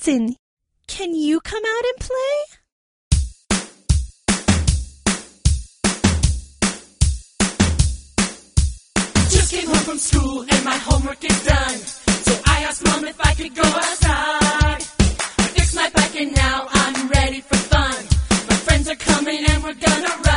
Watson, can you come out and play? Just came home from school and my homework is done. So I asked Mom if I could go outside. I fixed my bike and now I'm ready for fun. My friends are coming and we're gonna ride.